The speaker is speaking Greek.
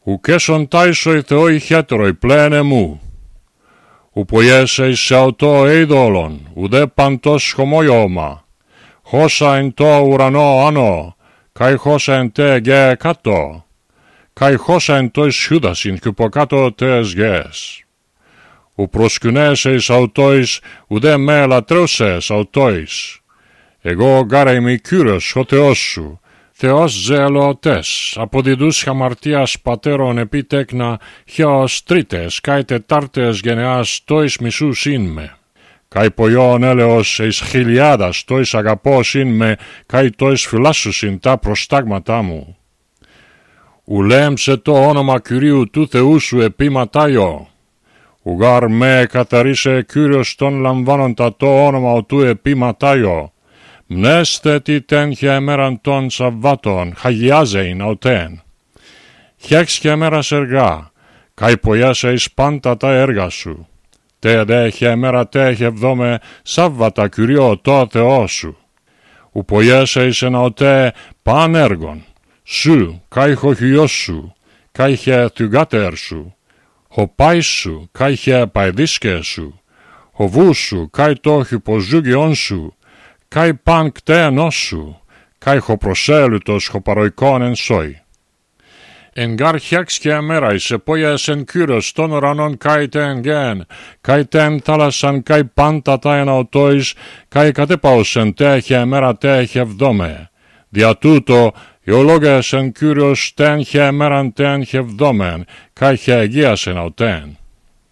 ουκέσον τάισοι Θεόι χέτεροι πλέον εμού. Ουποιέσαι σε αυτό είδωλον, ουδέ παντός χωμοιώμα. Χώσα εν το ουρανό άνω, καί χώσα εν τε γε κάτω, καί χώσα εν το ισχύδασιν κι υποκάτω τες γες. Ου προσκυνέσαι εις αυτόις, ουδέ με λατρεύσες αυτόις. Εγώ γάρα είμαι Κύριος ο Θεός σου, Θεός ζελωτές, αποδιδούς χαμαρτίας πατέρων επί τέκνα, χιός τρίτες, καί τετάρτες γενεάς τόις μισούς ειν με. Καί ποιόν έλεος εις χιλιάδας τόις αγαπώς ειν με, καί τόις φυλάσσουσιν τα προστάγματά μου. Ουλέμψε το όνομα Κυρίου του Θεού σου επί Ματάιο. Ουγάρ με καθαρίσε Κύριος τον λαμβάνοντα το όνομα του επί Ματάιο. Μνέστε τι τένχε εμέραν των Σαββάτων, χαγιάζειν αutέν. Χέξχε μέρας εργά, καί ποιάσε εις πάντα τα έργα σου. Τε δέχε μέρα τέχε βδόμε Σάββατα Κυριό το Θεό σου. Ου ποιάσε εις εναωτέ παν έργων, σου, καί χοχιός σου, καί χε θυγάτερ σου, χο πάις σου, καί χε παϊδίσκε σου, χο βούς σου, καί το χυποζούγιον σου, καί παν κτένος σου, καί χο προσέλυτος χο παροϊκόν εν σόι. Εν γάρ χέξκε μέρα εις επόιες εν Κύριος των ουρανών καί τεν γεν, καί τεν θάλασσαν καί πάντα τα εναωτόις, καί κατέπαους εν τέχε μέρα τέχε βδόμε. Δια τούτο, ιολόγες εν Κύριος τένχε μέραν τένχε βδόμεν, καί χε αγίας εν αωτέν.